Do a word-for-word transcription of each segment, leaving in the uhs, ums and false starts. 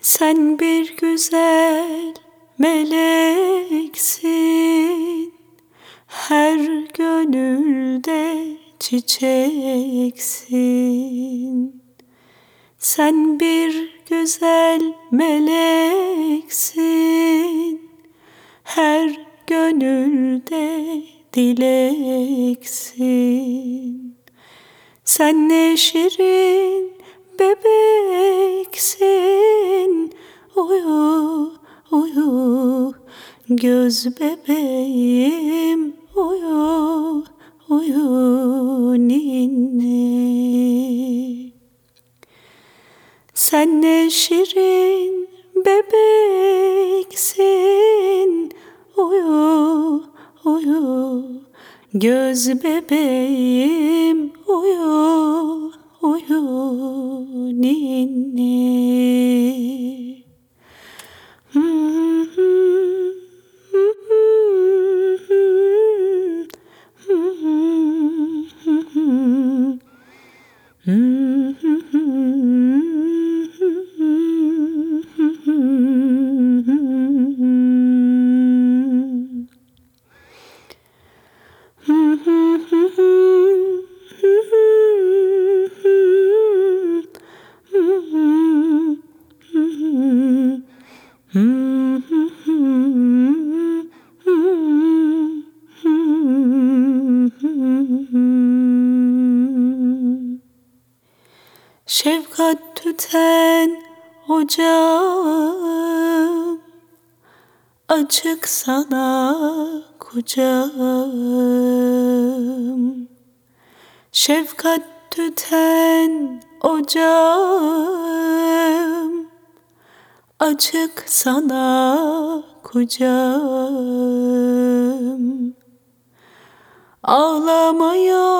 Sen bir güzel meleksin, her gönülde çiçeksin. Sen bir güzel meleksin, her gönülde dileksin. Sen ne şirin bebeksin, uyu uyu göz bebeğim, uyu uyu ninni. Sen ne şirin bebeksin, uyu uyu göz bebeğim, uyu uyu ninni. Şefkat tüten ocağım, açık sana kucağım. Şefkat tüten ocağım, açık sana kucağım. Ağlama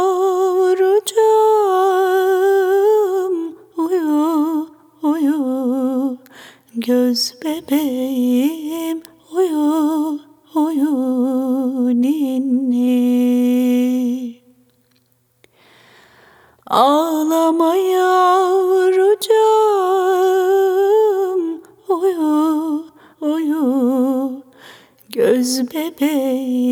yavrucağım, uyu uyu göz bebeğim, uyu uyu ninni. Ağlama yavrucağım, uyu uyu göz bebeğim.